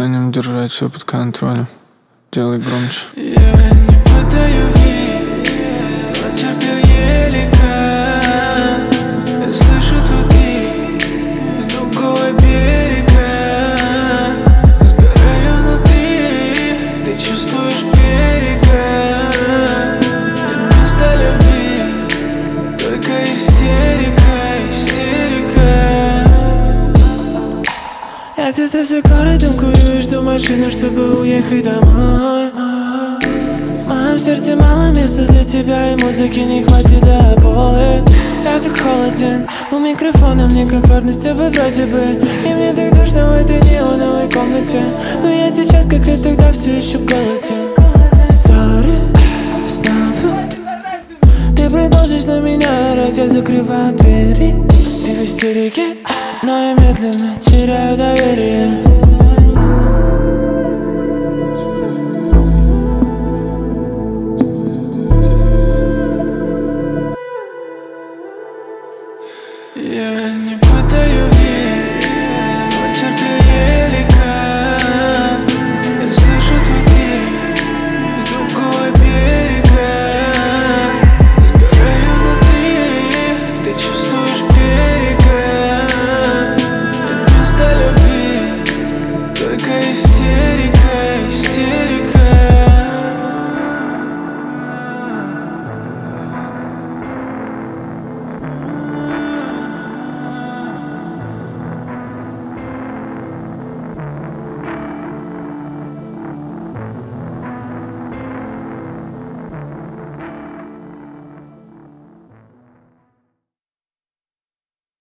Станем держать все под контролем. Делай громче. Я не подаю вид, но терплю еле как. Я слышу твой крик с другого берега. Сгораю внутри, ты чувствуешь берега. Вместо любви только истерика, истерика. Я где-то за городом курю и жду машину, чтобы уехать домой. В моем сердце мало места для тебя, и музыки не хватит для обоих. Я так холоден, у микрофона мне комфортно с тобой вроде бы. И мне так душно в этой неоновой комнате. Но я сейчас, как и тогда, все еще голоден. Sorry, снова ты продолжишь на меня орать, я закрываю двери. Ты в истерике, но я медленно теряю доверие. Я не подаю